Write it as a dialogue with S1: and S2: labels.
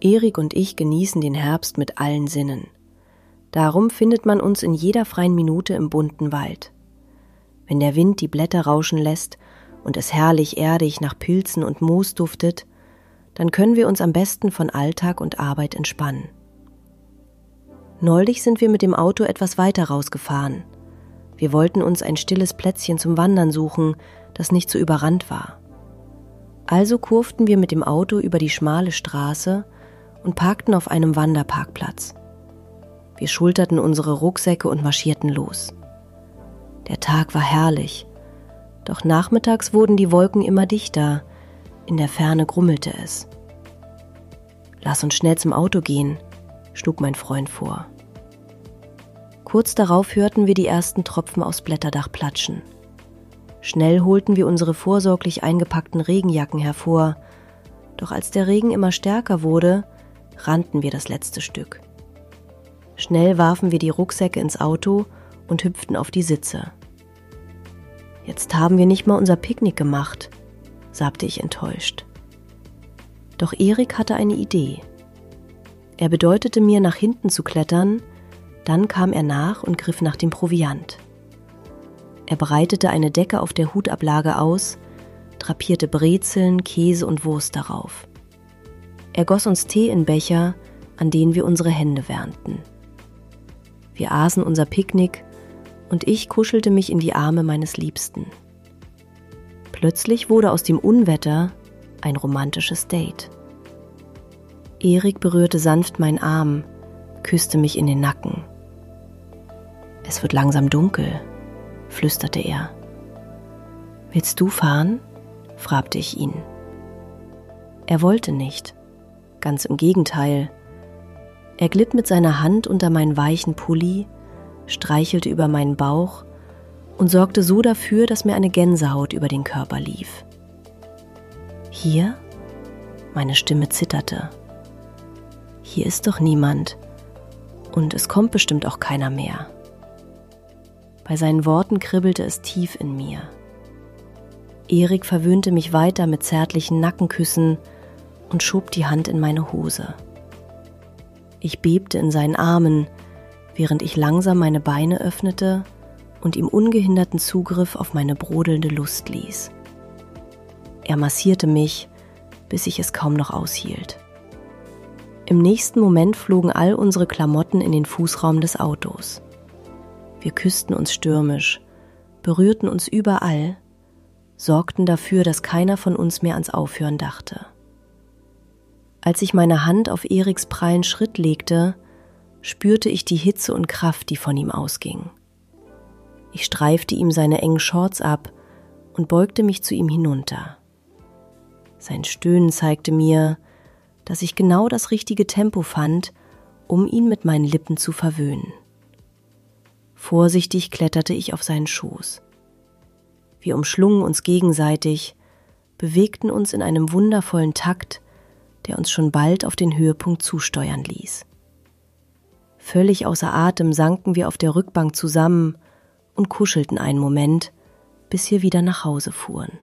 S1: Erik und ich genießen den Herbst mit allen Sinnen. Darum findet man uns in jeder freien Minute im bunten Wald. Wenn der Wind die Blätter rauschen lässt und es herrlich erdig nach Pilzen und Moos duftet, dann können wir uns am besten von Alltag und Arbeit entspannen. Neulich sind wir mit dem Auto etwas weiter rausgefahren. Wir wollten uns ein stilles Plätzchen zum Wandern suchen, das nicht so überrannt war. Also kurften wir mit dem Auto über die schmale Straße und parkten auf einem Wanderparkplatz. Wir schulterten unsere Rucksäcke und marschierten los. Der Tag war herrlich, doch nachmittags wurden die Wolken immer dichter, in der Ferne grummelte es. »Lass uns schnell zum Auto gehen«, schlug mein Freund vor. Kurz darauf hörten wir die ersten Tropfen aufs Blätterdach platschen. Schnell holten wir unsere vorsorglich eingepackten Regenjacken hervor, doch als der Regen immer stärker wurde, rannten wir das letzte Stück. Schnell warfen wir die Rucksäcke ins Auto und hüpften auf die Sitze. »Jetzt haben wir nicht mal unser Picknick gemacht«, sagte ich enttäuscht. Doch Erik hatte eine Idee. Er bedeutete mir, nach hinten zu klettern, dann kam er nach und griff nach dem Proviant. Er breitete eine Decke auf der Hutablage aus, drapierte Brezeln, Käse und Wurst darauf. Er goss uns Tee in Becher, an denen wir unsere Hände wärmten. Wir aßen unser Picknick und ich kuschelte mich in die Arme meines Liebsten. Plötzlich wurde aus dem Unwetter ein romantisches Date. Erik berührte sanft meinen Arm, küsste mich in den Nacken. »Es wird langsam dunkel«, flüsterte er. »Willst du fahren?«, fragte ich ihn. Er wollte nicht, ganz im Gegenteil. Er glitt mit seiner Hand unter meinen weichen Pulli, streichelte über meinen Bauch und sorgte so dafür, dass mir eine Gänsehaut über den Körper lief. »Hier?«, meine Stimme zitterte. »Hier ist doch niemand und es kommt bestimmt auch keiner mehr.« Bei seinen Worten kribbelte es tief in mir. Erik verwöhnte mich weiter mit zärtlichen Nackenküssen und schob die Hand in meine Hose. Ich bebte in seinen Armen, während ich langsam meine Beine öffnete und ihm ungehinderten Zugriff auf meine brodelnde Lust ließ. Er massierte mich, bis ich es kaum noch aushielt. Im nächsten Moment flogen all unsere Klamotten in den Fußraum des Autos. Wir küssten uns stürmisch, berührten uns überall, sorgten dafür, dass keiner von uns mehr ans Aufhören dachte. Als ich meine Hand auf Eriks prallen Schritt legte, spürte ich die Hitze und Kraft, die von ihm ausging. Ich streifte ihm seine engen Shorts ab und beugte mich zu ihm hinunter. Sein Stöhnen zeigte mir, dass ich genau das richtige Tempo fand, um ihn mit meinen Lippen zu verwöhnen. Vorsichtig kletterte ich auf seinen Schoß. Wir umschlungen uns gegenseitig, bewegten uns in einem wundervollen Takt, der uns schon bald auf den Höhepunkt zusteuern ließ. Völlig außer Atem sanken wir auf der Rückbank zusammen und kuschelten einen Moment, bis wir wieder nach Hause fuhren.